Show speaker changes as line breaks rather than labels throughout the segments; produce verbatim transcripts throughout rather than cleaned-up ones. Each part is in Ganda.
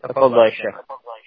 تفضل يا شيخ.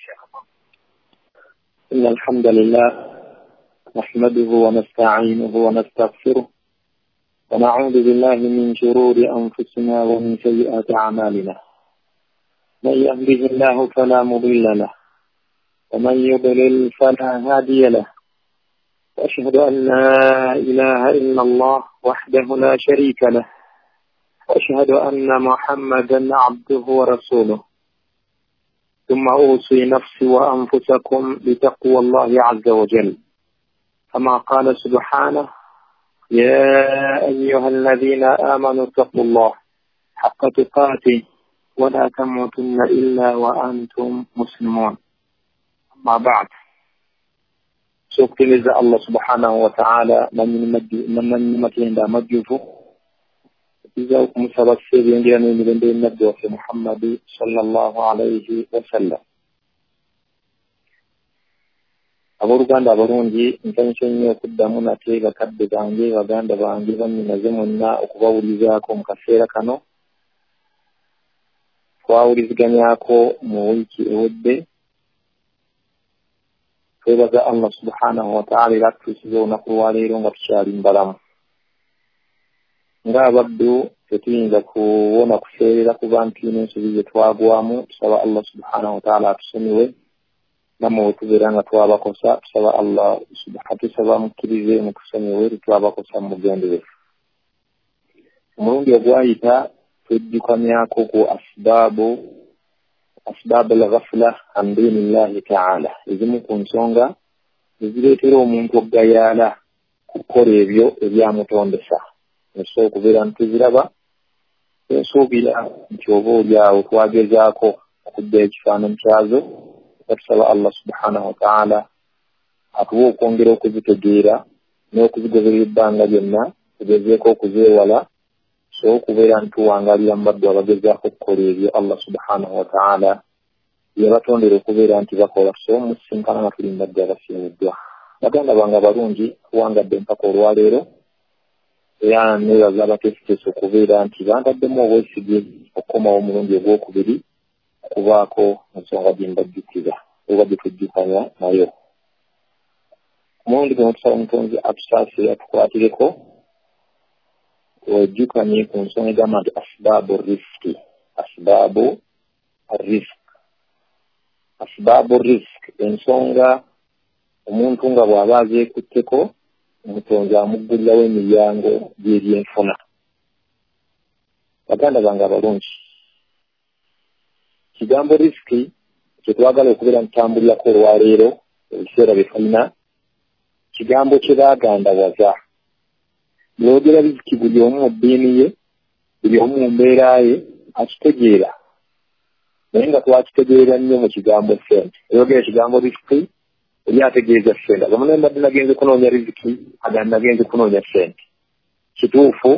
إن الحمد لله نحمده ونستعينه ونستغفره ونعوذ بالله من شرور أنفسنا ومن سيئات أعمالنا. من يهده الله فلا مضل له ومن يضلل فلا هادي له، وأشهد أن لا إله إلا الله وحده لا شريك له، وأشهد أن محمدا عبده ورسوله. ثم أوصي نفسي وأنفسكم بتقوى الله عز وجل، كما قال سبحانه: يا أيها الذين آمنوا اتقوا الله حق تقاته ولا تموتن إلا وأنتم مسلمون. أما بعد، سوكتنز الله سبحانه وتعالى من من مكين دا مجفو إذا كم سبب سيرين جاني من دين نبي محمد صلى الله عليه وسلم. Aburuganda abarungi ntenshenye okuddamu nate bakadde bange baganda bange bannyinaze monna okubawulizaako mu kaseera kano. Twawuliziganyako mu wiiki ewedde. Twebaza Allah subhanahu wa ta'ala era atuusiza olunaku lwaleero nga tukyali mbalamu. Ng'abaddu tetuyinza kuwona kuseerera kuba nti n'ensobi ze twagwamu. Tusaba Allah subhanahu wa ta'ala atusonyiwe namwe wetubeera nga twabakosa. Tusaba Allah subhanahu tusaba mukkirize mu kusonyiwe twabakosa mu mugenderevu. Omulundi ogwayita twejjukanyako ku asbaabu asbaabu al-ghafla an dinillahi ta'ala, ezimu ku nsonga ezireetera omuntu okugayaala kukola ebyo ebyamutondesa. Nso okubeera nti tuziraba, ensuubira nti oba oliawo twagezaako okudda ekifaananyi kyazo. Tusaba Allah subhanahu wa ta'ala atuwe okwongera okuzitegeera n'okuzigoberera ebbanga lyonna, tugezeeko okuzeewala, so okubeera nti tuwangalira mu baddu abagezaako okukola ebyo Allah subhanahu wa ta'ala yabatondera okubeera nti bakola. So musinkana nga tuli mbadde abasiimiddwa. Baganda bange abalungi, tuwangadde empaka olwaleero era nebaza abateefuteesa okubeera nti bantaddemu obwesige okukomawo omulundi ogwokubiri okubaako mu nsonga gye mbajjukiza oba gye tujjukanya nayo. Omulundi guno tusaba Omutonzi atusaasire atukwatireko wejjukanye ku nsonga egamba nti asbaabu risiki. Asbaabu risk asbaabu risk ensonga omuntu nga bw'aba azeekutteko, Omutonzi amuggulirawo emiryango gy'ebyenfuna. Baganda bange abalungi, kigambo risiki kye twagala okubeera ntambulirako olwaleero ebiseera bye tulina, kigambo kye baagandawaza. Boogera risiki buli omu mu ddiini ye, buli omu mu mbeera ye akitegeera, naye nga twakitegeera nnyo mu kigambo ssente. Boogera ekigambo risiki oli ategeeza ssente. Agamu naye mbadde nagenze kunoonya risiki, agandi nagenze kunoonya ssente. Kituufu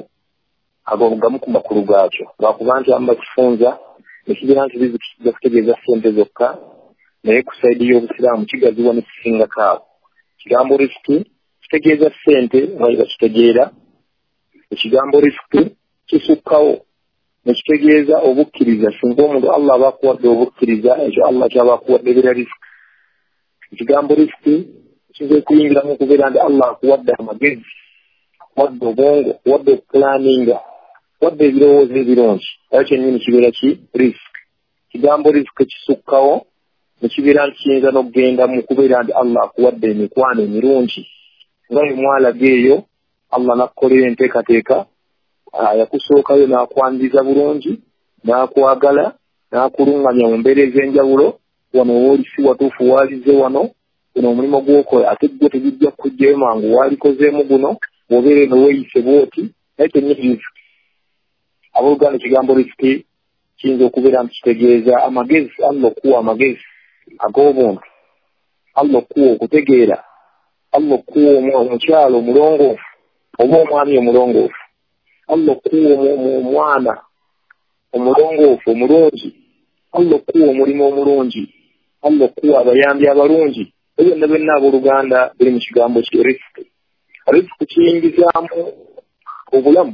agamu ku makulu gaakyo lwakuba nti amu bakifunza nekigira nti riziki kijja kutegeeza ssente zokka, naye ku sayidi y'obusiraamu kigaziwa ne kisingako awo. Ekigambo risiki kitegeeza ssente nga bakitegeera. Ekigambo risiki kisukkawo ne kitegeeza obukkiriza. Singa omuntu Allah aba akuwadde obukkiriza, ekyo Allah kyaba akuwadde bira risiki. Ekigambo risiki kiyinza okuyingiramu okubeera nti Allah akuwadde amagezi, akuwadde obwongo, akuwadde okupulaninga, wadde ebirowoozo ebirungi, era kyennyini kibeera ki risiki. Kigambo risiki kisukkawo ne kibeera nti kiyinza n'okugenda mu kubeera nti Allah akuwadde emikwano emirungi nga bwe mwalaga eyo, Allah n'akukolera enteekateeka, yakusookayo n'akwaniriza bulungi, n'akwagala, n'akulungamya mu mbeera ez'enjawulo. Wano wooli si watuufu waalize wano, guno omulimu gw'okola ate gwe tegijja kujjayo mangu waalikozeemu guno, bw'obeere ne weeyise bw'oti, naye kyennyini risiki. Abooluganda ekigambo risiki kiyinza okubeera nti kitegeeza amagezi. Allah okuwa amagezi ag'obuntu, Allah okuwa okutegeera, Allah okuwa omukyalo omulongoofu oba omwami omulongoofu, Allah okuwa omwana omulongoofu omulungi, Allah okuwa omulimu omulungi, Allah okuwa abayambi abalungi. Ebyo byonna byonna abooluganda biri mu kigambo ki risiki. Risiki kiyingizaamu obulamu.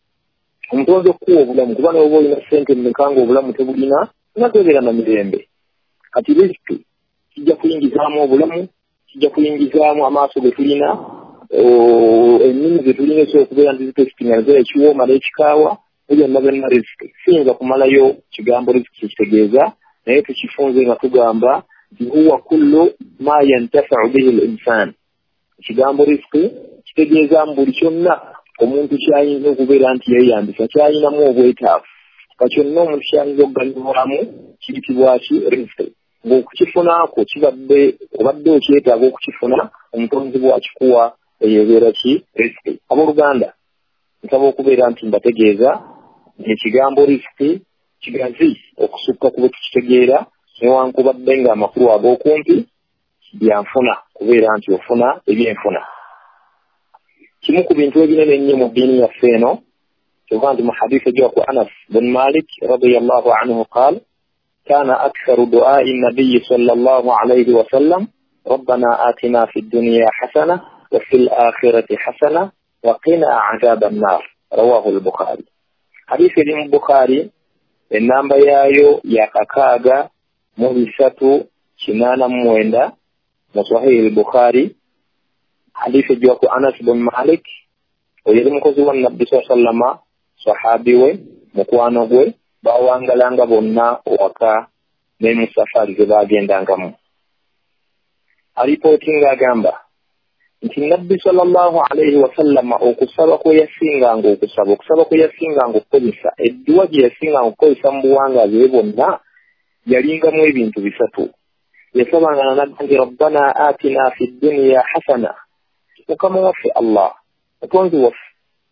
Omutonzi okuwa obulamu, kuba n'oba olina ssente mmeka nga obulamu tebulina, nga tobeera na mirembe. kati riziki kijja kuyingizaamu obulamu, kijja kuyingizaamu amaaso ge tulina, ennimi ze tulina esobokubeera nti zitesitingana ekiwooma n'ekikaawa, byonna byonna riziki. Siyinza kumalayo kigambo riziki kitegeeza, naye tukifunze nga tugamba nti huwa kullu ma yantafau bihi al-insan. Ekigambo riziki kitegeeza buli kyonna omuntu kyayinza okubeera nti yeeyambisa, kyayinamu obwetaavu. Kakyonna omuntu kyayinza okuganyulwamu kiyitibwa ki riziki. Ng'okukifunaako kibadde obadde okyetaaga okukifuna, omutonzi bw'akikuwa eyebeera ki riziki. Abooluganda, nsaba okubeera nti mbategeeza ekigambo riziki kigazi okusukka ku bwe tukitegeera, newankubadde nga amakulu ag'okumpi byanfuna kubeera nti ofuna ebyenfuna. Kimu ku bintu ebinene ennyo mu ddiini yaffe eno kyova nti mu hadiisi ejja ku Anas bin Malik radiyallahu anhu qaal kaana aktharu du'aa'i nabiyyi sallallahu alayhi wa sallam rabbana aatina fi dunya hasana wa fil aakhirati hasana wa qina adhaban nar. Rawahu al-Bukhari. Hadiisi eri mu Bukhari ennamba yaayo ya kakaaga mu bisatu kinaana mu mwenda mu Sahih al-Bukhari. Hadiisi ejja ku Anas bin Malik oyeri mukozi wa Nabbi sallallahu alayhi wa sallam, sahabi we, mukwano gwe, bawangalanga bonna waka ne mu safari ze baagendangamu. Alipooti ng'agamba nti Nabbi sallallahu alayhi wa sallam okusaba kwe yasinganga okusaba okusaba kwe yasinganga okukozesa edduwa gye yasinganga okukozesa mu buwangaazi bwe bwonna yalingamu ebintu bisatu. Yasabanga n'agamba nti rabbana aatina fi dunya hasana, mukama waffe Allah mutonzi waffe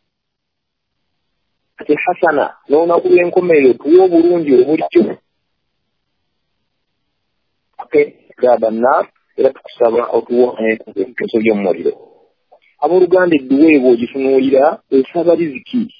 ati hasana n'olunaku lw'enkomerero tuwa obulungi obulijjo gaba nnaar, era tukusaba otuwa enkeso gy'omuliro. Abooluganda, edduwa ebo ogitunuulira esaba riziki.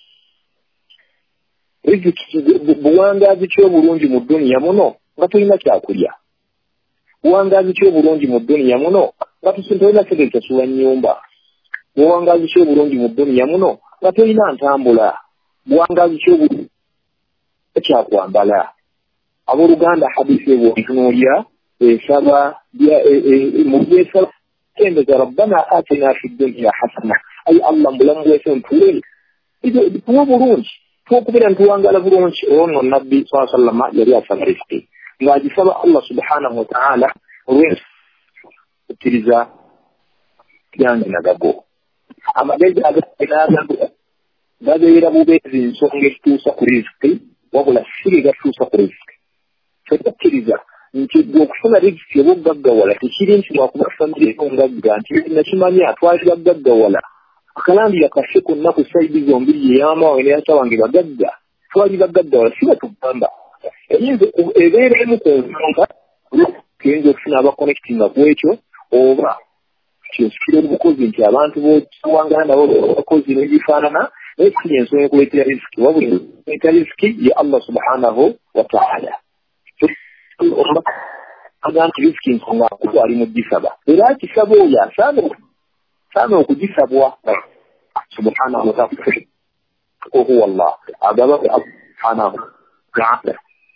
Riziki buwangaazi ki obulungi mu dduniya muno nga tulina kyakulya? Buwangaazi ki obulungi mu dduniya muno nga tulina sente tusasula nnyumba? Buwangaazi ki obulungi mu dduniya muno nga tulina ntambula? Buwangaazi ki obulungi kyakwambala? Abooluganda, hadiisi ebo ogitunuulira esaba mu byesaba kembeza rabbana atina fi dunya hasana, ayi Allah mbulamu bwese ntuwe tuwa bulungi, tuwokubeera ntuwangala bulungi. Ono Nabbi sallallahu alayhi wa sallam yali asaba riziki ng'agisaba Allah subhanahu wa ta'ala olw'okukkiriza yange nagago. Amagezi agagago gabeera bubeezi nsonga ekituusa ku riziki, wabula siri gatuusa ku riziki. Tukkiriza nti okufuna riziki oba ogaggawala tekiri nti lwakuba famire ngagga nti nakimanya atwalira gaggawala akalandira kaffe ku nnaku saidi zombiri yeyamawe neyasa wange bagagga twalira gaggawala siba tugamba eyinza ebeera emu ku nsonga kiyinza okufuna abakonekitinga ku ekyo oba kyosikira obukozi nti abantu bowangala nabo abakozi nebifaanana naye kiri ensonga ekuleetera riziki, wabula ekuleetera riziki ye Allah subhanahu wa ta'ala. Aganti riziki nsonga nkulu ali mu gisaba, era akisaba oyo asaana okugisabwa subhanahu wa ta'ala. Huwa Allah agaba subhanahu wa ta'ala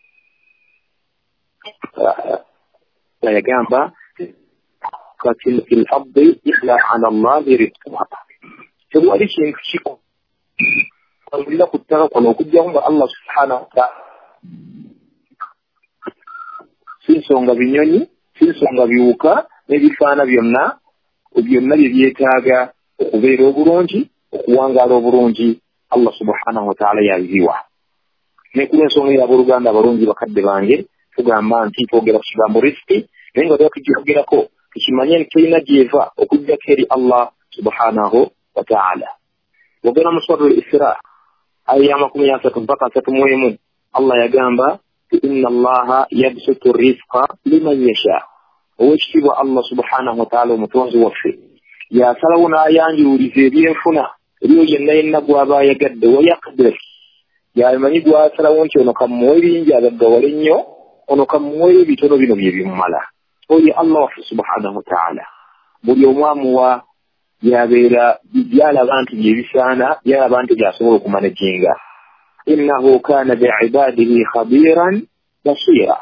yagamba katil fil ardi illa ala Allah rizquha. Tewali kintu kiko kwangulira ku ttaka kono okujjamu nga Allah subhanahu wa ta'ala sinsonga binyonyi, sinsonga biwuka n'ebifaana byonna byonna bye byetaaga okubeera obulungi, okuwangaala obulungi, Allah subhanahu wa ta'ala yabiwa. Ne ku ensonga y'abooluganda abalungi bakadde bange tugamba nti twogera ku kigambo riziki, naye nga tukyogerako tukimanye nti tulina gyeva okujjako eri Allah subhanahu wa ta'ala. Bwogera mu suuratul Isra aya ya makumi asatu mpaka asatu mu emu, Allah yagamba inna Allaha yabsutu rizqa liman yasha. Owekitiibwa Allah subhanahu wa ta'ala omutonzi waffe yasalawo n'ayanjululiza ebyenfuna ebyo yenna yenna gw'aba ayagadde wayaqdir, yamanyi gw'asalawo nti ono kamuwe bingi agaggawala ennyo, ono kamuwe ebitono bino bye bimumala. Oyo Allah waffe subhanahu wa ta'ala buli omu amuwa yabeera byalaba nti byebisaana, byalaba nti byasobola okumanaginga. Innahu kana bi'ibadihi khabiran basira.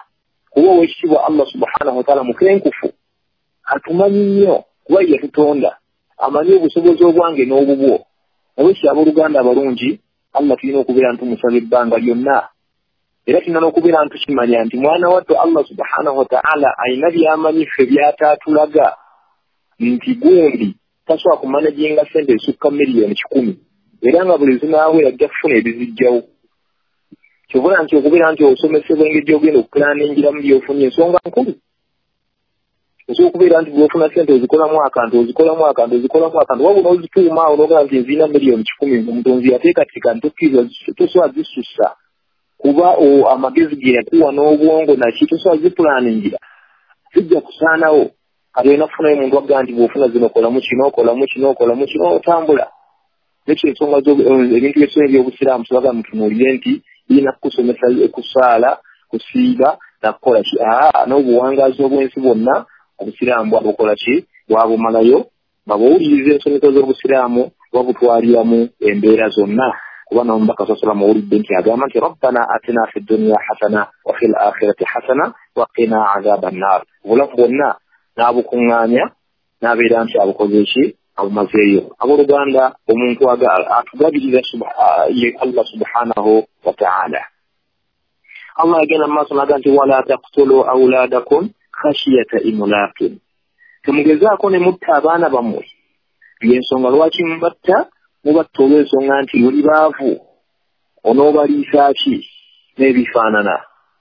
kuba wekitibwa Allah subhanahu wa ta'ala mukenkufu atumanyi nnyo kuba ye tutonda amanyi obusobozi obwange n'obubwo nabo ky'abooluganda abalungi Allah tulina okubeera ntumusaba ebbanga lyonna era tulina n'okubeera ntukimanya nti mwana wattu Allah subhanahu wa ta'ala ayina by'amanyi ffe by'ataatulaga nti gundi tasobola kumanaginga ssente ezisukka miliyoni kikumi era nga buli zinaawera ajja kufuna ebizijjawo kyobula nti okubeera nti osomesebwa engeri ogenda okupulaaningiramu byofunye ensonga nkulu osobola okubeera nti bwofuna ssente ozikolamu akantu ozikolamu akantu ozikolamu akantu wabula ozituuma awo n'ogamba nti nziina miliyoni kikumi omutonzi yateekateeka ntokkiriza tosobola zisussa kuba amagezi ge yakuwa n'obwongo naki tosobola zipulaaningira zijja kusaanawo kati olina kufunayo omuntu agamba nti bw'ofuna zino okolamu kino okolamu kino okolamu kino otambula nekyo ensonga ebintu by'essomero by'obusiraamu tubaga mutunuulire nti birina kukusomesa kusaala kusiiba nakukola ki aa n'obuwangaazi obw'ensi bwonna obusiraamu bwabukola ki bwabumalayo nga bw'owuliriza ensomeko z'obusiraamu babutwaliramu embeera zonna kuba n'omubaka sa sallam owulidde nti agamba nti rabbana atina fi dunya hasana wa fil akhirati hasana wa qina azaba nnar obulamu bwonna n'abukuŋŋaanya n'abeera nti abukoze ki abumazeeyo abooluganda omuntu atugabiriza ye Allah subhanahu wa ta'ala Allah agenda mu maaso n'aga nti wala taqtulu awladakum khashiyata imlaqin temugezaako ne mutta abaana bammwe y'ensonga lwaki mubatta mubatta olw'ensonga nti oli baavu onoobaliisa ki n'ebifaanana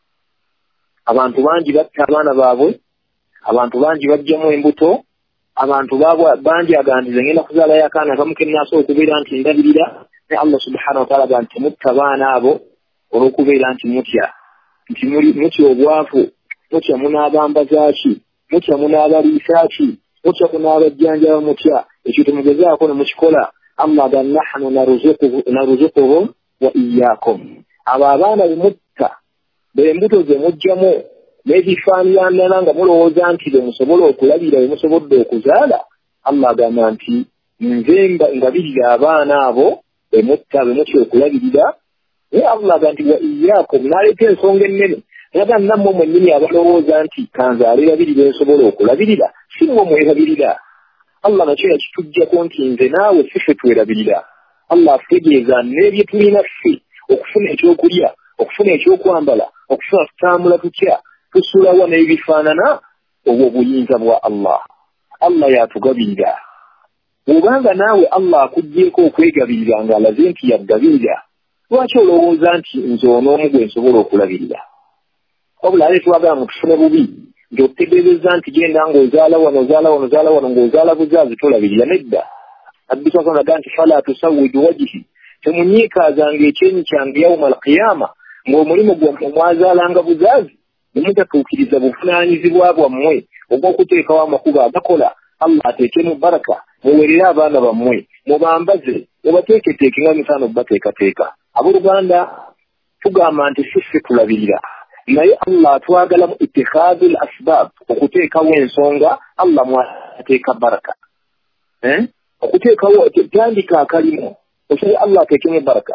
abantu bangi batta abaana baabwe abantu bangi bajjamu embuto abantu bangi agandize ngenda kuzaalayo akaana kamu ke nnaasobola okubeera nti ndabirira ne Allah subhanahu wa ta'ala aga nti mutta abaana abo olw'okubeera nti mutya nti mutya obwavu mutya munaabambaza ki mutya munaabaliisa ki mutya munaabajjanjaba mutya ekyo temugezaako ne mukikola Allah aga nahnu naruzuquhum wa iyyakum abo abaana be mutta b'embuto ze mujjamu n'ebifaananira nga mulowooza nti be musobola okulabira be musobodde okuzaala Allah agamba nti nze ngabirira abaana abo be mutta be mutya okulabirira naye Allah aga nti wa iyyakum n'aleeta ensonga ennene naga nammwe mwennyini abalowooza nti kanzaale babirira ensobola okulabirira si mmwe mwerabirira Allah nakyo yakituggyako nti nze naawe si ffe twerabirira Allah ategeeza n'ebye tulina ffe okufuna ekyokulya okufuna ekyokwambala okufuna tutambula tutya tusulawa n'ebifaanana obwo obuyinza bwa Allah Allah yatugabirira bw'obanga naawe Allah akuggyeeko okwegabirira ng'alaze nti yaggabirira lwaki olowooza nti nze onoomu gwe nsobola okulabirira wabula ate twagala mutufune bubi nti otegeereza nti genda ng'ozaala wano ozaala wano ozaala wano ng'ozaala buzaazi tolabirira nedda abbi sa naga nti fala tusawwiju wajhi temunyiikaazanga ekyenyi kyange yawma alqiyama ng'omulimu gwammwe mwazaalanga buzaazi ne mutatuukiriza buvunaanyizibwa bwammwe obw'okuteekawo amakubo agakola Allah ateekemu baraka muweerere abaana bammwe mubambaze mubateeketeeke nga misaano bateekateeka abooluganda tugamba nti siffe tulabirira naye Allah atwagala mu ittikhadhu al-asbab okuteekawo ensonga Allah mwateeka baraka eh okuteekawo tandika akalimu osale Allah ateekemu baraka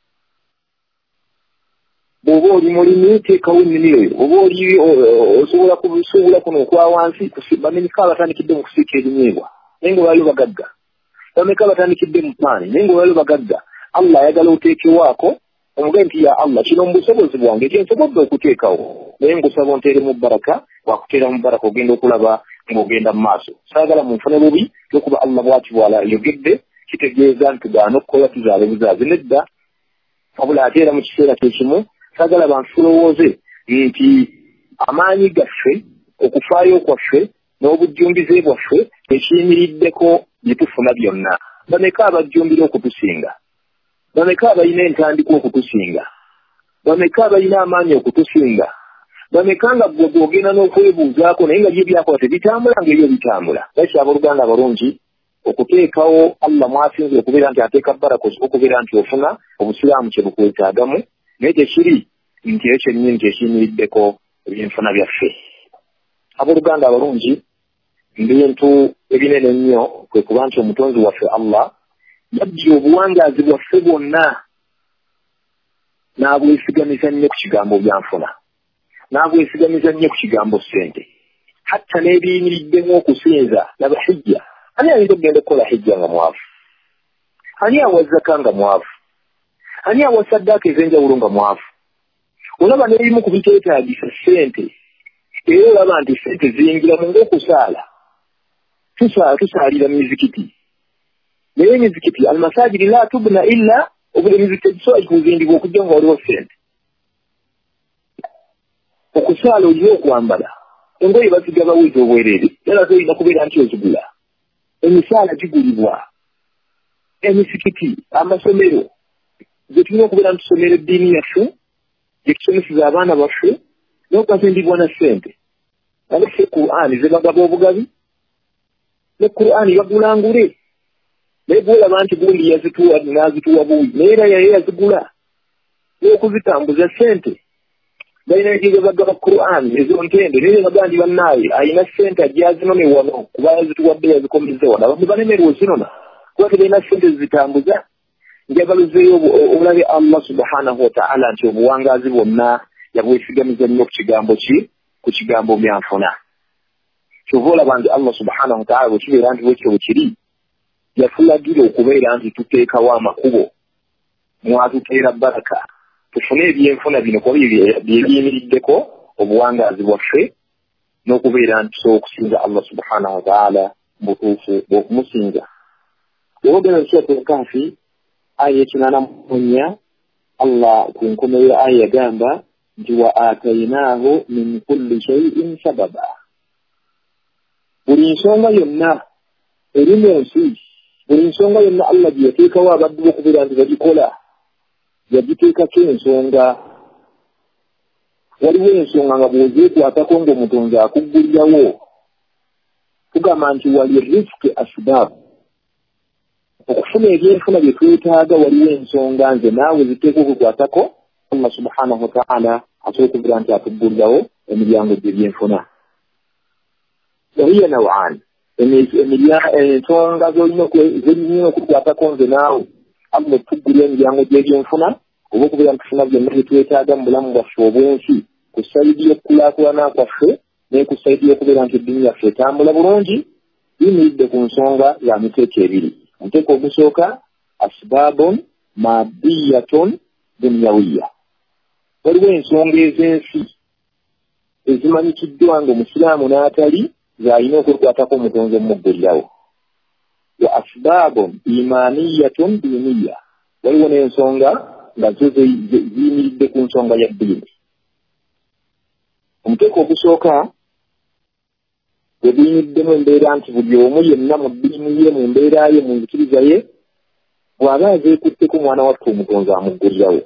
bw'oba oli mulimi teekawo ennimiro yo oba oli osobola kusuubula kuno okwa wansi bameka batandikidde mu kusiika ebinyeebwa naye nga olwaliyo bagagga bameka batandikidde mu paani naye nga olwaliyo bagagga Allah ayagala oteekewaako omugabe nti ya Allah kino mu busobozi bwange kyensobodde okuteekawo naye ngusaba onteere mu baraka wakuteera mu baraka ogenda okulaba ng'ogenda mu maaso saagala munfune bubi lwokuba Allah bw'ati bw'ayogedde kitegeeza nti gaana okukola tuzaale buzaazi nedda wabula ate era mu kiseera kyekimu saagala bantu tulowooze nti amaanyi gaffe okufaayo kwaffe n'obujjumbize bwaffe ekiyimiriddeko bye tufuna byonna bameka abajjumbira okutusinga bameka abalina entandikwa okutusinga bameka abalina amaanyi okutusinga bameka nga gwe gwogenda n'okwebuuzaako naye nga bye byakola tebitambula ng'ebyo bitambula laki abooluganda abalungi okuteekawo Allah mwasinze okubeera nti ateeka baraka okubeera nti ofuna obusiraamu kye bukwetaagamu naye tekiri nti ekyo kyennyini kyekiyimiriddeko ebyenfuna byaffe abooluganda abalungi bintu ebinene ennyo kwe kuba nti omutonzi waffe Allah yabbye obuwangaazi bwaffe bwonna n'abwesigamisa nnyo ku kigambo byanfuna n'abwesigamiza nnyo ku kigambo ssente hatta n'ebiyimiriddemu okusinza laba hijja. Ani ayinza okugenda okukola hijja nga mwavu? Ani awa zaka nga mwavu? Ani awa saddaaka ez'enjawulo nga mwavu? Olaba n'ebimu ku biteetaagisa ssente era olaba nti ssente ziyingiramu ng'okusaala. Tusaala tusaalira mu mizikiti naye emizikiti almasajidi la tubna illa obuli emizikiti tegisobola kuzimbibwa okujja nga waliwo ssente. Okusaala olina okwambala engoye baziga bawiiza obwereere era tolina kubeera nti ozigula. Emisaala gigulibwa. Emizikiti amasomero gye tulina okubeera ntusomera eddiini yaffe gye tusomeseza abaana baffe n'okuzimbibwa na ssente. Alese Qur'ani ze bagaba obugabi ne Qur'ani bagulangule. Naye bw'olaba nti gundi yazituwa n'azituwa buwi naye era yaye yazigula n'okuzitambuza ssente. Balina gye bagaba Qur'ani ezo ntende naye bagandi bannaaye ayina ssente ajja azinone wano kuba yazituwadde yazikomezza wano. Abantu balemerwa ozinona kuba tebalina ssente zizitambuza. Njagaluzeeyo olabe Allah subhanahu wa ta'ala nti obuwangaazi bwonna yabwesigamiza nnyo ku kigambo ki ku kigambo byanfuna. Kyova olaba nti Allah subhanahu wa ta'ala bwe kibeera nti bwekyo bwe kiri yatulagira okubeera nti tuteekawo amakubo mwatuteera baraka tufune ebyenfuna bino kuba byebiyimiriddeko obuwangaazi bwaffe n'okubeera nti tusobola okusinza Allah subhanahu wa ta'ala butuufu bw'okumusinza. Olwogera Suuratul Kahfi aya ekinaana mu nnya Allah ku nkomerero aya yagamba nti wa atainaahu min kulli shay'in sababa. Buli nsonga yonna eri mu nsi buli nsonga yonna Allah gye yateekawo abaddu okubeera nti bagikola yagiteekako ensonga. Waliwo ensonga nga bw'ozeekwatako ng'omutonzi akuggulirawo. Tugamba nti wali risiki asibaabu. Okufuna ebyenfuna bye twetaaga waliwo ensonga nze naawe ziteeka okukwatako Allah subhanahu wa ta'ala asobola okubeera nti atuggulirawo emiryango gy'ebyenfuna. Wahiya naw'an ensonga zolina okukwatako nze naawe Allah tuggulira emiryango gy'ebyenfuna oba okubeera nti tufuna byonna bye twetaaga mu bulamu bwaffe obwensi ku sayidi y'okukulaakulana kwaffe ne ku sayidi y'okubeera nti eddiini yaffe etambula bulungi. Biyimiridde ku nsonga za miteeko ebiri. Omuteeko ogusooka asbaabun maadiyatun dunyawiya. Waliwo ensonga ez'ensi ezimanyikiddwa ng'omusiraamu n'atali z'alina okwekwatako omutonzi omumuggulirawo. Wa asbaabun imaaniyatun diiniya. Waliwo n'ensonga nga zo ziyimiridde ku nsonga ya ddiini. Omuteeko ogusooka ebiyimiddemu embeera nti buli omu yenna mu ddiini ye mu mbeera ye mu nzikiriza ye bw'aba azeekutteko omwana waffe omutonzi amuggulirawo.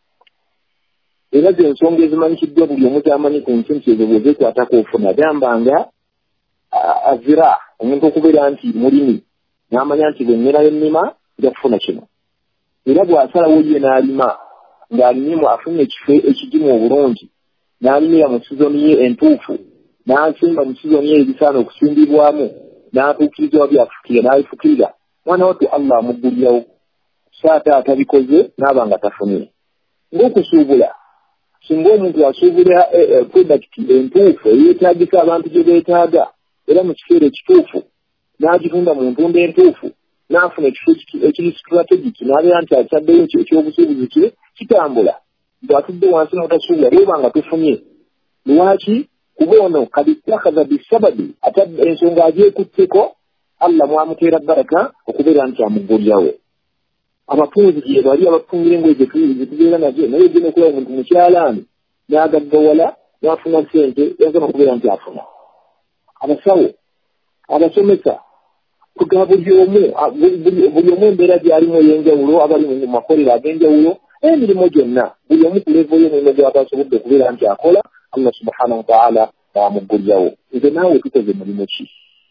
Era ze ensonga ezimanyikiddwa buli omu z'amanyi ku nsi nti ezo bw'ozeekwatako ofuna. Gamba nga azira omuntu okubeera nti mulimi n'amanya nti bwe nnera ennima nja kufuna kino. Era bw'asalawo ye n'alima ng'alimimu afunye ekifo ekigimu obulungi n'alimira mu sizoni ye entuufu n'asimba mu sizoni ye ebisaana okusimbibwamu n'atuukiriza wa byafukira n'abifukirira mwana wattu Allah amuggulirawo. Saata atabikoze n'aba nga tafunye. Ng'okusuubula singa omuntu asuubula product entuufu eyeetaagisa abantu gye beetaaga era mu kiseera ekituufu n'agitunda mu ntunda entuufu n'afuna ekifo ekiri strategic n'abeera nti akitaddeyo ekyobusuubuzi kye kitambula bw'atudde wansi n'otasuubula lweba nga tufunye. Lwaki? Kuba ono kaditakaza bisababi atadde ensonga agyekutteko Allah mwamuteera baraka okubeera nti amuggulirawo. Abapunzi gye bali abapungira engoye zetubeera nazo naye gye nokulaba omuntu mukyalaani n'agaggawala n'afuna ssente yazama okubeera nti afuna. Abasawo abasomesa kuga buli omu buli omu embeera gy'alimu ey'enjawulo abali mu makolero ag'enjawulo emirimu gyonna buli omu ku levo y'omulimu gy'aba asobodde okubeera nti akola Allah subhanahu wa ta'ala amuggulirawo. Nze naawe tukoze mulimu ki?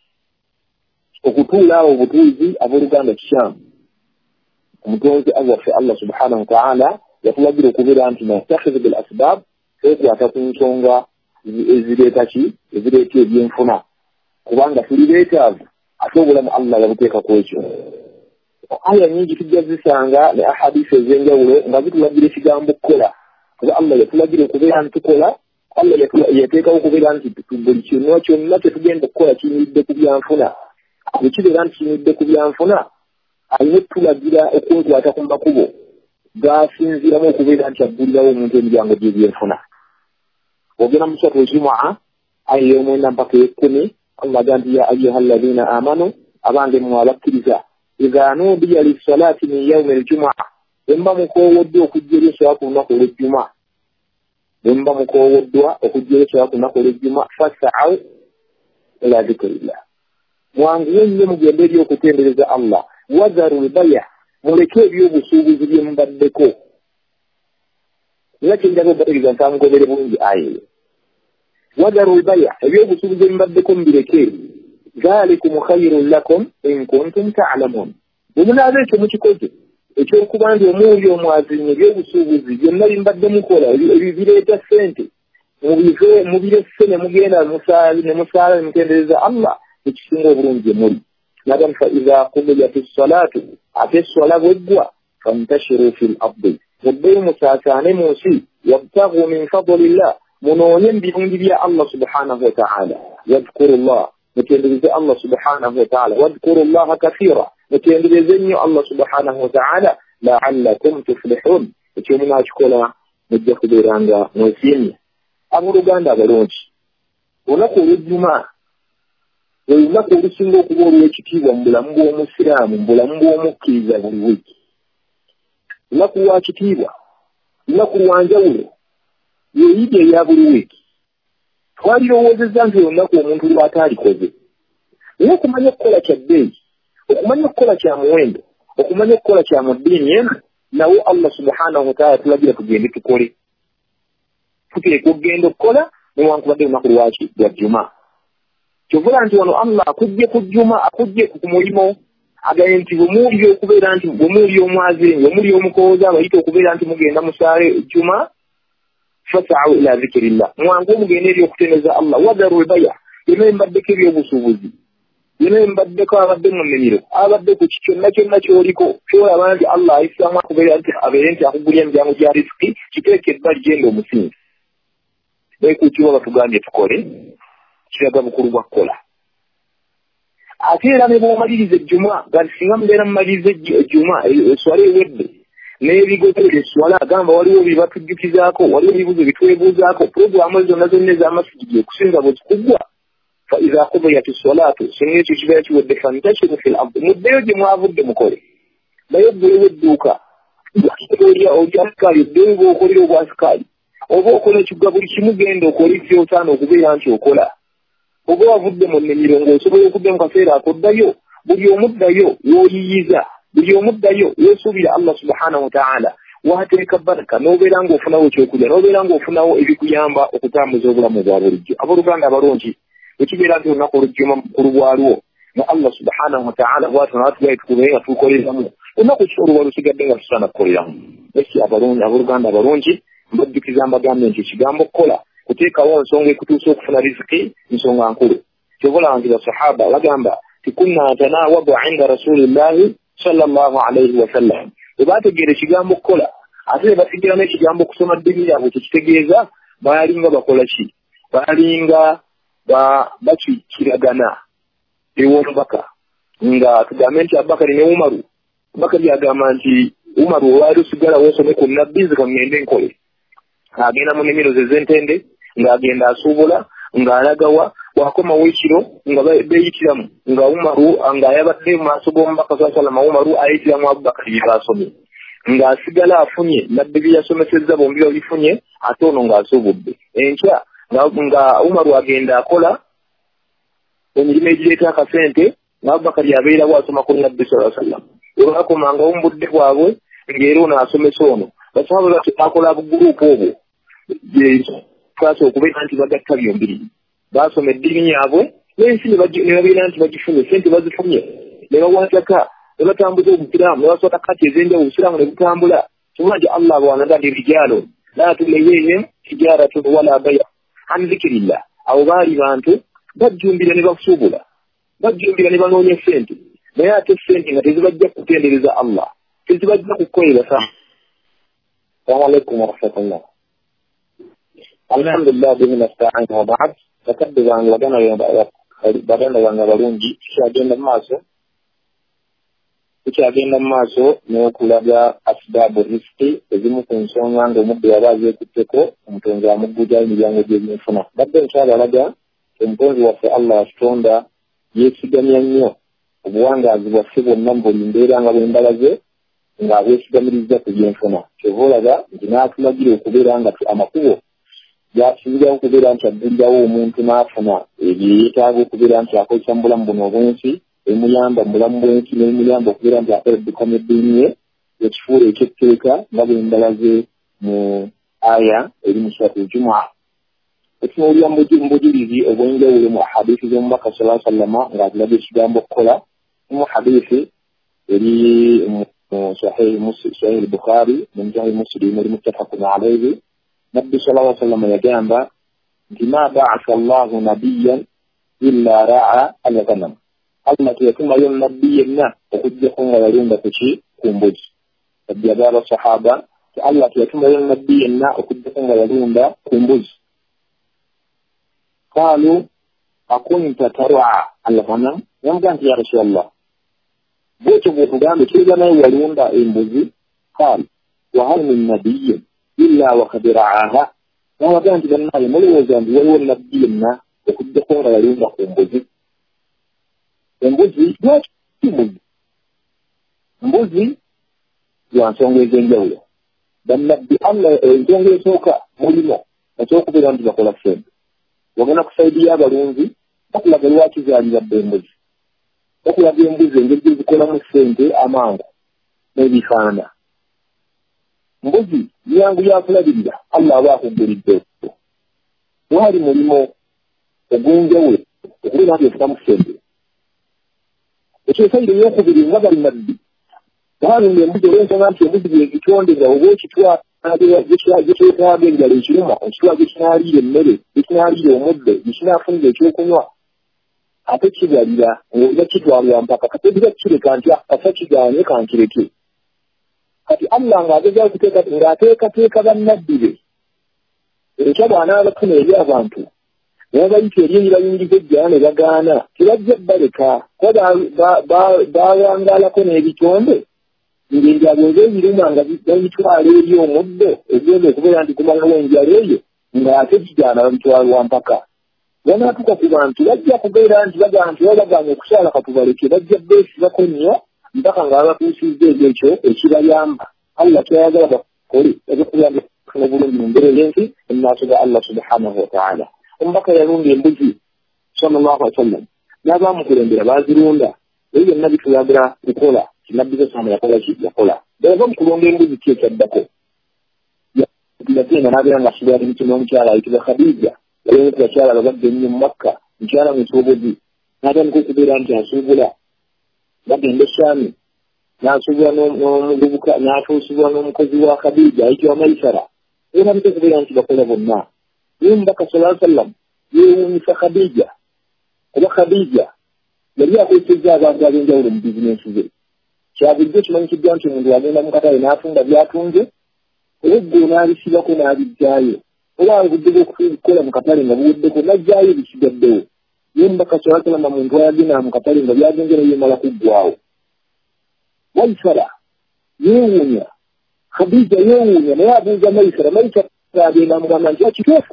Okutuula awo obutuuzi abooluganda kikyamu. Omutonzi waffe Allah subhanahu wa ta'ala yatulagira okubeera nti nastakhidhu bil asbab twekwata ku nsonga ezireeta ki ezireeta ebyenfuna kubanga tuli beetaavu ate obulamu Allah yabuteekako ekyo. Aya nyingi tujja zisanga ne ahadisi ez'enjawulo nga zitulagira ekigambo kukola kuba Allah yatulagira okubeera nti tukola Allah yateekawo okubeera nti buli kyonna kyonna tetugenda okukola kiyimiridde ku byanfuna. Bwe kibeera nti kiyimiridde ku byanfuna, alina okutulagira okunkwata ku makubo gaasinziiramu okubeera nti aggulirawo omuntu emiryango gy'ebyenfuna. Ogenda mu suratu al-Jumu'a aya ey'omwenda mpaka ey'ekkumi, Allah agamba ya ayyuha alladhina amanu, abange mmwe abakkiriza, idha nudiya lis-salati min yawmi al-jumu'a, bemba mukoowoddwa okujja eri eswala ku lunaku olw'ejjuma, bemba mukoowoddwa okujja eri eswala ku lunaku olw'ejjuma, fas'aw ila dhikrillah, mwanguwe nnyo mugende eri okutendereza Allah, wadharu al-bay', muleke ebyobusuubuzi bye mubaddeko. Nga kyenjaga okubategeeza ntamugobere bulungi ayeyo. wadharu al-bay', ebyobusuubuzi bye mubaddeko mubireke, dhalikum khayrun lakum in kuntum ta'lamun. Bwe munaaba ekyo mukikoze, ekyokuba nti omuli omwazinye ebyobusuubuzi byonna bimbadde mukola bireeta ssente, mubiresse ne mugenda ne musaala ne mutendereza Allah, ekisinga obulungi gye muli. Nagamba fa idha qudiyat as-salatu, ate eswala bweggwa, fantashiru fil ardi, muddeyo musaasaane mu nsi, wabtaghu min fadlillah, munoonye mu birungi bya Allah subhanahu wa ta'ala, wadhkuru llah, mutendereze Allah subhanahu wa ta'ala, wadhkuru llaha kathira, mutendereze nnyo Allah subhanahu wa ta'ala, la'allakum tuflihun, ekyo munaakikola mujja kubeera nga mwesiimye. Abooluganda abalungi, olunaku olw'ejjuma lwe lunaku olusinga okuba olw'ekitiibwa mu bulamu bw'omusiraamu, mu bulamu bw'omukkiriza buli wiiki. Lunaku lwa kitiibwa, lunaku lwa njawulo, yeeyidi eya buli wiiki. Twalirowoozezza nti olunaku omuntu lw'ataalikoze. Naye okumanya okukola kya bbeeyi, okumanya okukola kya muwendo, okumanya okukola kya mu ddiini eno, nawo Allah subhanahu wa ta'ala tulagira tugende tukole. Tuteekwa okugenda okukola newankubadde olunaku lwaki lwa Juma. Kyovula nti wano Allah akujje ku Juma, akujje ku mulimo, agaye nti bwe muuli okubeera nti bwe muuli omwazinyi, bwe muuli omukooza abayita okubeera nti mugenda musaale Juma, fas'aw ila dhikrillah, mwangu mugende eri okutendereza Allah, wadharu al-bay', yena mbaddeko ebyobusuubuzi, yena mbaddeko abadde mu nnimiro, abadde ku kyonna kyonna ky'oliko, kyolaba nti Allah ayisaamu akubeera nti abeere nti akugulya emiryango gya riziki, kiteeke ebbali genda omusinzi. Beekuukiwa batugambye tukole, kiraga bukulu bwa kukola. Ate era ne bw'omaliriza ejjuma, gati singa mubeera mumaliriza ejjuma, eswala ewedde, n'ebigoberera eswala, agamba waliwo bye batujjukizaako, waliwo ebibuuzo bitwebuuzaako, puroguramu zonna zonna ez'amasigidi okusinza bwe zikuggwa, fa idha qudiyat as-salatu, singa ekyo kibeera kiwedde, fantashiru fil ardi, muddeyo gye mwavudde mukole. Naye gwewo edduuka, olya asikaali, oddeyo ng'okolera obwasikaali, oba okola ekigwa buli kimu genda okola ekyosaana okubeera nti okola. Oba wavudde mu nnimiro ng'osobola okudda mu kaseera akoddayo, buli omuddayo w'oyiyiza, buli omuddayo weesuubira Allah subhanahu wa ta'ala, waateeka baraka, n'obeera ng'ofunawo ekyokulya, n'obeera ng'ofunawo ebikuyamba okutambuza obulamu bwa bulijjo. Abooluganda abalungi, ekibeera nti olunaku olujjuma mukulu bwalwo, nga Allah subhanahu wa ta'ala bw'atyo n'atugaye tukubeere nga tukoleramu, olunaku kyoluba lusigadde nga tusaana kukoleramu. Eki abalungi, abooluganda abalungi, mbajjukiza mbagambye nti ekigambo kukola, kuteekawo nsonga ekutuusa okufuna riziki, nsonga nkulu. Kyobula nti basahaba bagamba tikunna tanawadu inda rasulillahi sallallahu alayhi wa sallam. Bwe baategeera ekigambo kukola, ate ne basigira n'ekigambo kusoma ddiini yaabwe tekitegeeza, baalinga bakola ki? Baalinga bakiragana ew'omubaka. Nga tugambe nti Abubakari ne Umaru, Abubakari agamba nti Umaru olwali osigala weesome ku nnabbi nzika ngende nkole. Agenda mu nnimiro ze z'entende, ng'agenda asuubula, ng'alagawa, wakomawo ekiro nga beeyitiramu, nga Umaru ng'ayabadde mu maaso g'omubaka sallallahu Umaru ayitiramu Abubakari bye baasomye, ng'asigala afunye nabbi bye yasomesezza bombi babifunye, ate ono ng'asuubudde. Enkya nga Umaru agenda akola emirimu egireeta akasente, ng'Abubakari abeerawo asoma ku nabbi sallallahu alaihi wasallam. Olwakomanga obudde bwabwe ng'era ono asomesa ono. Basahaba bati bakola buguruupu obwo twasa okubeera nti bagatta byombiri, baasoma eddiini yaabwe n'ensi ne babeera nti bagifunye, sente bazifunye, ne bawataka, ne batambuza obusiraamu, ne baswata kati ez'enjawulo, obusiraamu ne butambula. Kyobula nti Allah bw'anagamba rijaalo laa tulihihim tijaratun wala bay' an dhikrillah. Abo baali bantu bajjumbira ne basuubula, bajjumbira ne banoonya sente, naye ate sente nga tezibajja kutendereza Allah, tezibajja kukolera sa. Assalamu alaikum wa rahmatullah. alhamdulillah bihi nasta'in wa ba'd takaddu an wadana badana wanga balungi kyagenda maaso kyagenda maaso n'okulaga asbaabu rizqi ezimu ku nsonga ng'omudde yabaaze ekutteko omutonzi amugguja emiryango gy'ebyenfuna badde nkyabalaga omutonzi waffe Allah asitonda yeesigamya nnyo obuwangaazi bwaffe bwonna mu buli mbeera nga bwe mbalaze ng'abwesigamiriza ku byenfuna kyova olaga nti n'atulagira okubeera nga amakubo gyasubirawo okubeera nti addulirawo omuntu n'afuna ebyo yeetaaga okubeera nti akozesa mu bulamu buno obwensi emuyamba mu bulamu bwensi n'emuyamba okubeera nti akweddukamu eddiini ye ekifuula ekyetteeka nga bwe mbalaze mu aya eri mu suratu Jumu'a. Etunuulira mu bujulizi obw'enjawulo mu hadiisi z'omubaka sallallahu alayhi wa sallama ng'atulaga ekigambo okukola mu hadiisi eri mu Sahih Bukhari mu Sahih Muslim eri muttafaqun alayhi. Nabbi sallallahu alayhi wa sallam yagamba nti ma ba'atha Allahu nabiyyan illa ra'a al-ghanam. Allah teyatumayo nabbi yenna okujjako nga yalunda ku ki ku mbuzi. Yagamba sahaba ti Allah teyatumayo nabbi yenna okujjako nga yalunda ku mbuzi. Qalu akunta tar'a al-ghanam? Yamugamba nti ya Rasulullah bwekyo bw'otugambe tuliga naye walunda embuzi. Qala wa hal min nabiyyin illa waqad ra'aha. Nabaga nti bannaye mulowooza nti waliwo nabbi yenna okujjako nga yalunda ku mbuzi. Embuzi lwaki mbuzi mbuzi lwa nsonga ez'enjawulo. Bannabbi Allah ensonga esooka mulimo ekyokubeera nti bakola ssente. Wagenda ku sayidi y'abalunzi bakulaga lwaki zaalibadde embuzi, bakulaga embuzi engeri gye zikolamu ssente amangu n'ebifaanana. Mbuzi lyangu lyakulabirira Allah aba akuggulidde. Waali mulimo ogw'enjawulo okubeera nti efutamu ssente. Ekyo sayidi ey'okubiri nga bali nabbi baalunda embuzi olw'ensonga nti embuzi bw'ezitondera oba ekitwala gyekyetaaga enjala ekiruma, ekitwala gyekinaalira emmere, gyekinaalira omudde, gyekinaafunira ekyokunywa, ate kibalira ng'oba kitwalwa mpaka kate biba kireka nti akasa kigaanye kankireke. Kati Allah ng'agezaho okuteeka ng'ateekateeka bannabbi be ekyo bw'anaabafuna eri abantu naye bayita eri ebibayingiza ejjana ne bagaana tebajja baleka kuba baawangaalako n'ebitonde ng'enjala eba ebiruma nga babitwala eri omuddo egenda okubeera nti kumalawo enjala eyo ng'ate kigaana babitwalwa mpaka. Banaatuuka ku bantu bajja kubeera nti bagamba nti babagaanye okusaala katubaleke bajja beesibako nnyo mpaka nga babatuusizza ekyo ekibayamba. Allah kyayagala bakole ebyokulabya kufuna obulungi mu mbeera y'ensi mu maaso ga Allah subhanahu wa ta'ala. Omubaka yalunda embuzi sallallahu alaihi wa sallam n'abaamukulembera baazirunda naye byonna bitulagira kukola kinabbi sallallahu yakola ki yakola bw'ava mu kulonda embuzi ki ekyaddako yagenda n'abeera nga asigaali mutima omukyala ayitibwa Khadija yali ku bakyala abazadde ennyo mu Makka mukyala musuubuzi n'atandika okubeera nti asuubula bagenda esaami n'asuubula n'omuvubuka n'atuusibwa n'omukozi wa Khadija ayitibwa Maisara era nabite okubeera nti bakola bonna naye omubaka sallallahu alaihi wa sallam yeewuunyisa Khadija kuba Khadija yali akwesezza abantu ab'enjawulo mu bizinensi ze. Kyabulijjo kimanyikiddwa nti omuntu agenda mu katale n'atunda byatunze oba eggulu n'abisibako n'abiggyayo oba obudde bw'okukola mu katale nga buweddeko n'aggyayo bisigaddewo. Naye omubaka sallallahu alaihi wa sallam muntu ayagenda mu katale nga byagenze naye bimala kuggwawo. Maisara yeewuunya, Khadija yeewuunya naye abuuza Maisara, Maisara agenda amugamba nti kituufu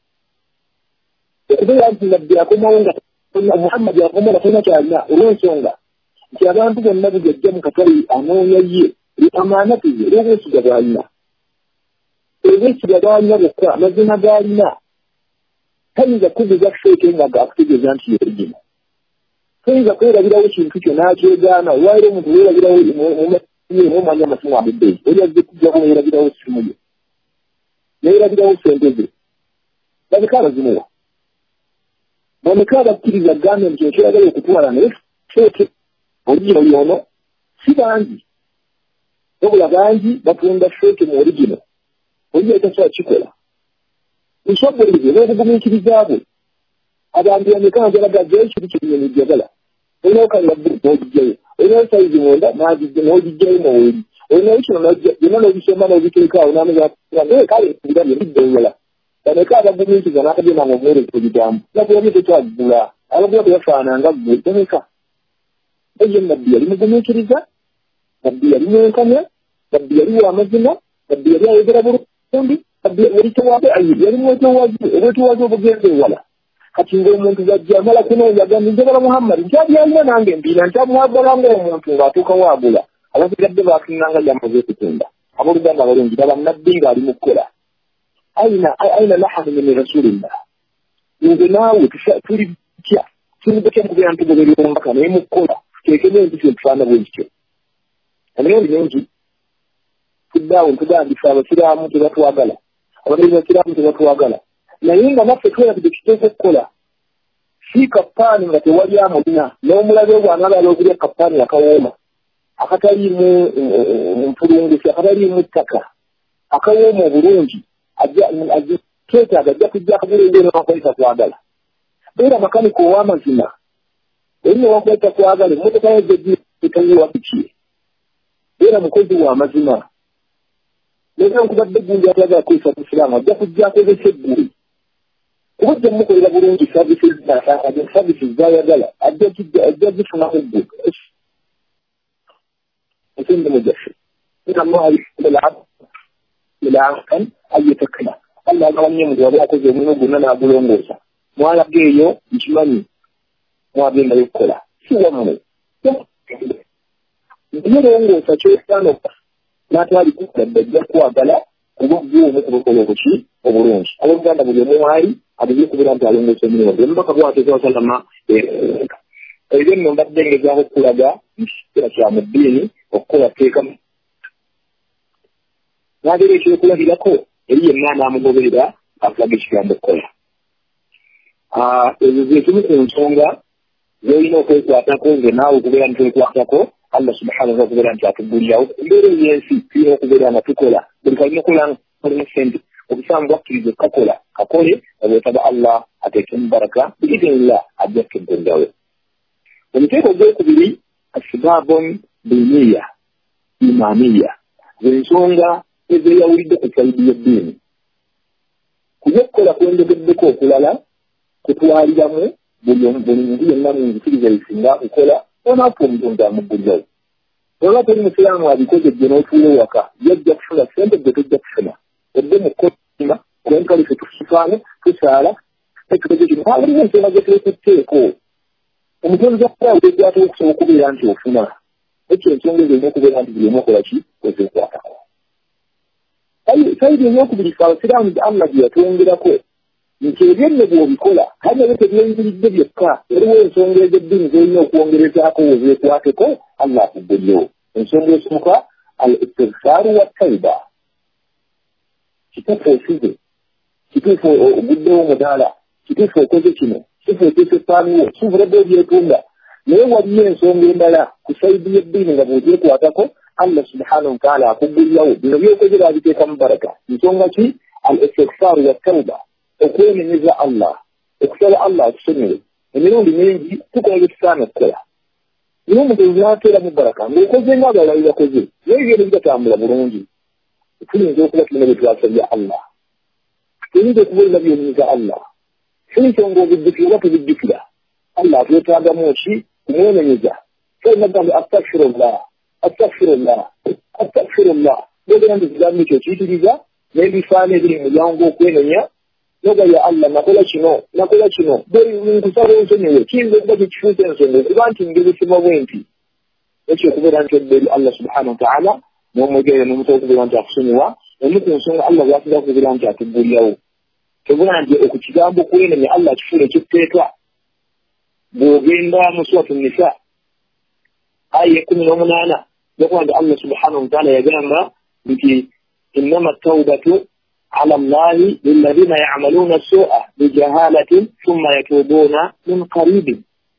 okubeera nti nabbi akomawo nga Muhammad akomawo nga tolina kyalina olw'ensonga nti abantu bonna bugajja mu katale anoonya ye amaanatuye olw'obwesiga bw'alina obwesiga bw'alina bwokka amazima g'alina tayinza kukubuuza kifeeke nga akutegeeza nti yerigino tayinza kwerabirawo kintu kyo n'akyegaana olwaira omuntu weerabirawo omwanya amasimu amuddeeyi oli azze kujjako neerabirawo simu ye neerabirawo sente ze babika abazimuwa bameka abakkiriza gambe nti ekyeragala okutwala naye feeke origino yono si bangi wabula bangi batunda feeke mu origino origino etasobola kikola nsobolize n'obugumiikiriza bwe abantu bameka njalagajjayo ekintu kyenyonyi jjagala olina okalira n'ogijjayo olinayo sayizi mwenda n'ogijjayo moweri olinayo kino yonna n'obisoma n'obiteekaawo n'amazanaye kale ebirabyo ebidda ewala baneka abagumikiza n'akagenda ng'omwere ekigambo nakubamu tekyagula abagula tebafaananga ggwe baneka eyo nabbi yali mugumikiriza nabbi yali mwenkanya nabbi yali w'amazima nabbi yali ayogera bulungi nabbi yali tewaabe ayibi yali mwetoowazi obwetoowazi obugenza ewala kati ng'omuntu gajja amala kunoonya agamba njagala muhammadi nkyabyalinga nange mbiina nkyamuwagala ng'omuntu ng'atuuka waagula abasigadde baafunanga gyamaze okutunda abooluganda abalungi daba nabbi ng'ali mu kukola aina aina lahanu min rasulillah nze naawe tuli tutya tulidde kyamukubeera ntugoberera omubaka naye mu kukola tuteekemu empisa entufaana bwe kityo emirundi mingi tuddaawo ntugambisa abasiraamu tebatwagala ababiri basiraamu tebatwagala naye nga naffe twelabide kiteeka okukola si kapaani nga tewali amulina n'omulabe bw'anaalala okulya kapaani akawooma akataliimu mpulungusi akataliimu ttaka akawooma obulungi keetaaga ajja kujja akagulengere n'akolesa kwagala era makanika ow'amazima eri newakolesa kwagala emmotoka yagegitayiwa biki era mukozi w'amazima naye nkubadde gundi atayagala kukozesa musiraamu ajja kujja akozesa eggulu kuba ajja mukolera bulungi services z'ayagala ajja zifunamu ggwe ekindimu gyaffe inna allaha yuhibbu al-'abda an yatakalla Allah agabanye omuntu waba akoze omulimu gwonna n'agulongoosa mwalaga eyo nkimanyi mwagenda yokukola si wammwe nalongoosa kyosaana n'atwali kukadde ajja kwagala kuba omu ku bukola obuki obulungi abooluganda buli omu mwali ageze okubeera nti alongoosa omulimu gwe omubaka bw'ateeka wasalama ebyo nno mbadde ngezaako okulaga mukiseera kya mu ddiini okukola teeka n'abeera ekyokulabirako eri yenna n'amugoberera akulaga ekigambo okukola ezo zekimu ku nsonga z'olina okwekwatako nze naawe okubeera nti twekwatako Allah subhanahu okubeera nti atugulirawo embeera ey'ensi tulina okubeera nga tukola buli kalina okola kalina sente obusaamu bwakkiriza kakola kakole obwetaba Allah ateekemu baraka biidinillah ajja kutugondawo omuteeko ogwokubiri asibabun diniya imaniya zensonga ezeyawulidde ku saidi y'eddiini kuba okukola kwenjogeddeko okulala kutwaliramu buli muntu yenna mu nzikiriza ebisinga kukola onaafa omutonzi amuggulirawo oba teri musiraamu abikoze gye n'otuula ewaka yajja kufuna sente gye tojja kufuna odde mu kkoima olwentwalife tusifaano tusaala ekikoze kino waliwo ensonga gye tulekutteeko omutonzi awo tekwatawo okusobola okubeera nti ofuna ekyo ensonga ezo olina okubeera nti buli omu okola ki ozeekwatako saidi eyokubiri fe abasiraamu Allah gye yatwongerako nti ebyo nno bw'obikola kale ebyo tebyeyimiridde byokka waliwo ensonga ez'eddiini z'olina okwongerezaako ozeekwateko Allah akuggulyewo ensonga esooka al istigfaaru wa tawba kituufu osize kituufu oguddewo mudaala kituufu okoze kino kituufu oteesa esaaniwo kituufu obyetunda naye waliyo ensonga endala ku saidi y'eddiini nga bw'ogyekwatako Allah subhanahu wa ta'ala akuggulyawo bino byokoze baabiteekamu baraka nsonga ki al istigfaaru wa tawba okwenenyeza Allah okusaba Allah atusonyiwe emirundi mingi tukola byetusaana okukola naye omuntu n'ateeramu baraka ng'okoze ng'abalala bakoze naye ebyo bigatambula bulungi tuyinza okuba tulina bye twasabya Allah tuyinza okuba olina byonyumiza Allah sinsonga obujjukira oba tubijjukira Allah atwetaagamu ki kumwenenyeza sonagamba astaghfirullah astaghfirullah astaghfirullah bwogera nti kigambo ekyo kiyitiriza n'ebifaana ebiri mu mulyango okwenenya noga ya Allah nakola kino nakola kino bwe nkusaba onsonyiwe kiyinza okuba kyekifuusa ensonga okuba nti ngezesema bwe nti ekyo okubeera nti odde eri Allah subhanahu wa ta'ala n'omwegerera n'omusaba okubeera nti akusonyiwa emu ku nsonga Allah bw'asinza okubeera nti atuggulyawo tobula nti okukigambo okwenenya Allah kifuula ekitteeka bw'ogenda mu suratu nisa aya ekkumi n'omunaana yokuba nti Allah subhanahu wa ta'ala yagamba nti innama tawbatu على الله للذين يعملون السوء بجهالة ثم يتوبون من قريب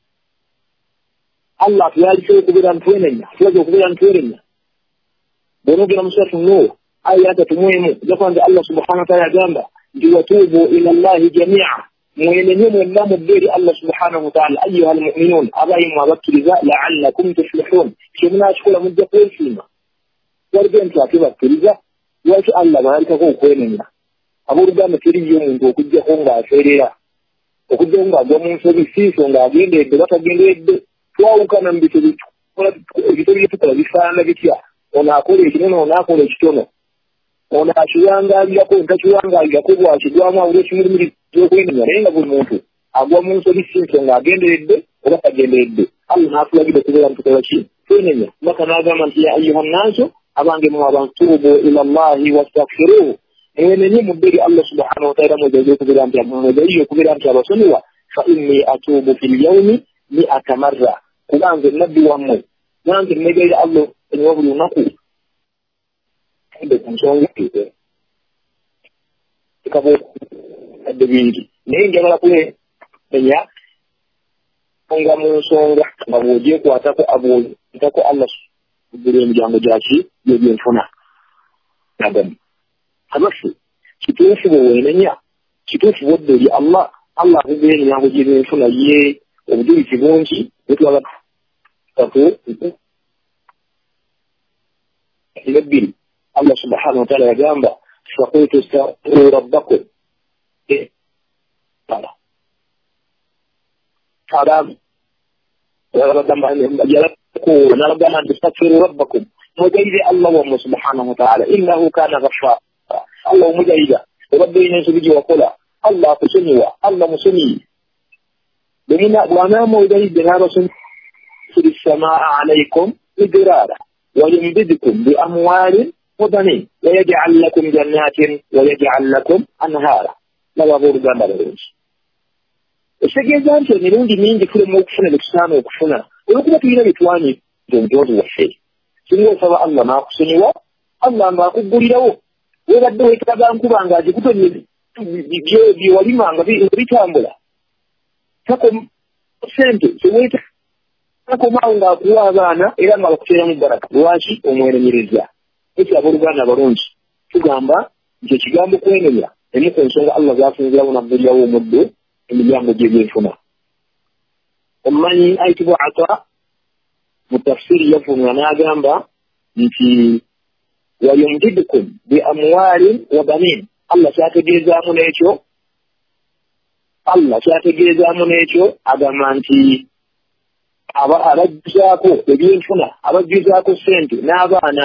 الله في هذه الشيء كبيرا نتوينينا فلجو كبيرا نتوينينا بنوجنا مسورة النور آيات تموهم يقول الله سبحانه وتعالى جامبا وتوبوا إلى الله جميعا موينين والنام الدير الله سبحانه وتعالى أيها المؤمنون أباهم وابدت لذا لعلكم تفلحون شمنا أشكال مدى قول فيما ورجين تعتبر كريزة wasu Allah ba harka ko koyi ne abooluganda teriyo omuntu okujjako ng'aferera okujjako ng'agwa mu nsobi siiso ng'agendedde batagendedde twawukana mu bifo ebifo byetukola bifaanana bitya ono akola ekinene ono akola ekitono ono akiwangaalirako ntakiwangaalirako bwakigwamu awula ekimulimiriza okwenenya naye nga buli muntu agwa mu nsobi siiso ng'agenderedde oba tagenderedde allah n'atulagidde okubeera mutukola ki twenenya maka n'agamba nti ya ayuha nnaasu abange mu abantu tuubu ila llahi wastaghfiruhu mwenenye mudde eri allah subhanahu wataala mwegaire okubeera nti mwegaire okubeera nti abasonyiwa fa inni atuubu fi lyawmi miata marra kubange nabbi wammwe nange mwegaire allah enyiwa buli lunaku ku nsonga tekabo adde bingi naye njagala kwenya nga mu nsonga nga bw'ogyekwatako abwotako allah buli emiryango gyaki byebyenfuna nagamu abaffe kituufu bwe weenenya kituufu bwodde eri allah allah akugeera emiryango gyebyenfuna ye obujulizi bungi bwetwala tatu ebbiri allah subhanahu wataala yagamba faqultu istaghfiru rabbakum حرام نرجع أن تستغفروا ربكم مجيد الله سبحانه وتعالى إنه كان غفارا الله مجيد ربنا سبحانه وقولا الله مسني الله مسني بمنا وانا مجيد هذا في السماء عليكم مدرارا ويمددكم بأموال وبنين ويجعل لكم جنات ويجعل لكم أنهارا لا أقول جنات ekitegeza nti emirundi mingi tulema okufuna netusaana okufuna olwokuba tulina bitwani njozi waffe singa osaba allah n'akusonyiwa allah ng'akuggulirawo weebadde weetaaga nkuba ng'agikutonye byewalimanga bitambula takoma sente zeweeta takomaawo ng'akuwa abaana era nga bakuteeramu baraka lwaki omwerenyereza ekyo abooluganda abalungi tugamba nti ekigambo kwenenya emu ku nsonga allah z'afunzirawo nabbulirawo omuddo emiryango gyebyenfuna omumanyi ayitibwa ata mu tafsiri yafunwa n'agamba nti wayumdidukum bi amwalin wa banin allah kyategeezaamu n'ekyo allah kyategeezaamu n'ekyo agamba nti abajjuzaako ebyenfuna abajjuzaako sente n'abaana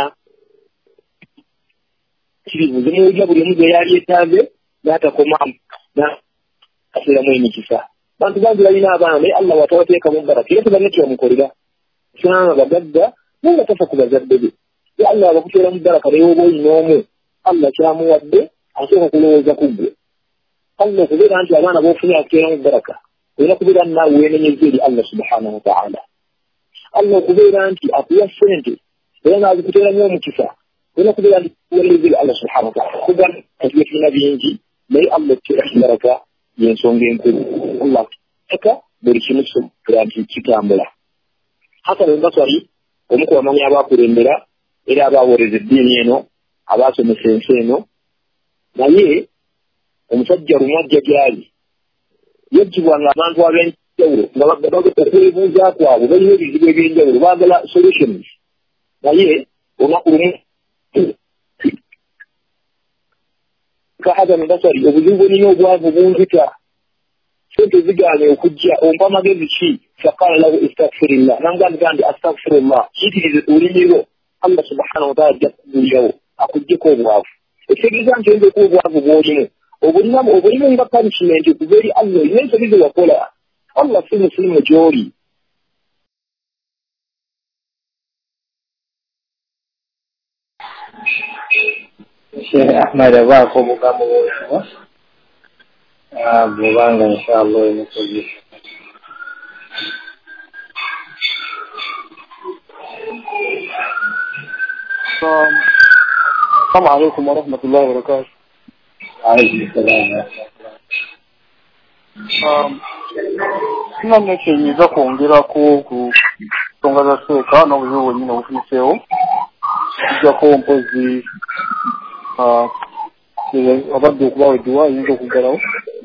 kirivu zimuwulira buli omu gye yali etaaze n'atakomaamu aseeramu emikisa bantu bangi balina abaana naye allah watabateekamu baraka era tebalina kyebamukolera kyanga bagagga naye nga tafa ku bazadde be ye allah abakuteeramu baraka naye oba olina omu allah kyamuwadde asooka kulowooza ku ggwe allah okubeera nti abaana b'ofunye akuteeramu baraka olina kubeera naawe weenenyeza eri allah subhanahu wataala allah okubeera nti akuwa ssente era naazikuteeramu omukisa olina kubeera nti weenenyeza eri allah subhanahu wataala kugamba nti tulina bingi naye allah okuteeramu baraka yensonga enkulu allah eka buli kimu kisobola nti kitambula hasan al-basri omu ku bamanyi abaakulembera era abaawooleza eddiini eno abaasomesa ensi eno naye omusajja lumu ajja gyali yajjibwanga abantu ab'enjawulo nga okwebuuza kwabwe balina ebizibu eby'enjawulo baagala solutions naye olunaku lumu hasan al-basri obuzibu bwenina obwavu bunzita sente zigaanye okujja ompa magezi ki faqala lahu istaghfirillah namugambika nti astaghfirullah kiyitirize oliniro allah subhanahu wataala ajja kukugulirawo akuggyeko obwavu ekitegeeza nti oyinza okuba obwavu bw'olimu obulinamu obulimu nga punishment okuva eri allah olina ensobi ze wakola allah si musilimu gy'oli
Syekh Ahmad abaako obugambo bw'oyina bw'obanga inshallah oyina kugira
Assalamu alaikum wa rahmatullahi wa barakatuh.
Alaykum salaam.
Um, sina nekyenyiza kwongerako ku nsonga za seeka n'obuzibu bwennyini obufumiseewo kijjako mpozi abadde okubawa edduwa ayinza okuggalawo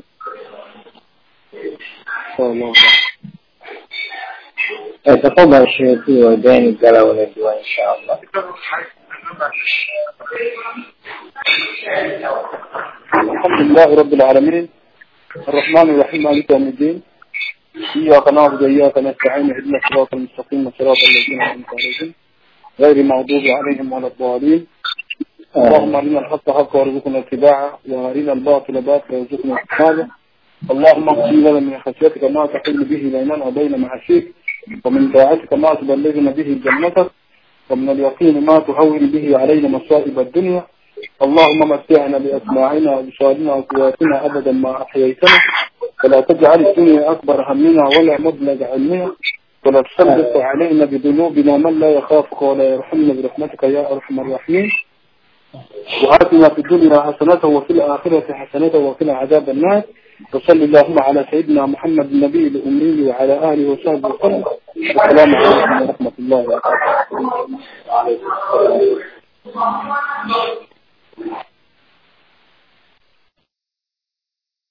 تفضل شيخي وجاني الجلوة والدواء إن شاء الله.
الحمد لله رب العالمين الرحمن الرحيم مالك يوم الدين إياك نعبد وإياك نستعين اهدنا الصراط المستقيم صراط الذين أنعمت عليهم غير المغضوب عليهم ولا الضالين اللهم أرنا الحق حقا وارزقنا اتباعه وأرنا الباطل باطلا وارزقنا اجتنابه اللهم اغفر لنا من خشيتك ما تحل به بيننا وبين معاصيك ومن طاعتك ما تبلغنا به جنتك ومن اليقين ما تهون به علينا مصائب الدنيا اللهم متعنا بأسماعنا وبصارنا وقواتنا أبدا ما أحييتنا ولا تجعل الدنيا أكبر همنا ولا مبلغ علمنا ولا تسلط علينا بذنوبنا من لا يخافك ولا يرحمنا برحمتك يا أرحم الراحمين وآتنا في الدنيا حسنة وفي الآخرة حسنة وقنا عذاب النار وصلى اللهم على سيدنا محمد النبي الأمي وعلى آله وصحبه وسلم والسلام عليكم ورحمة الله وبركاته.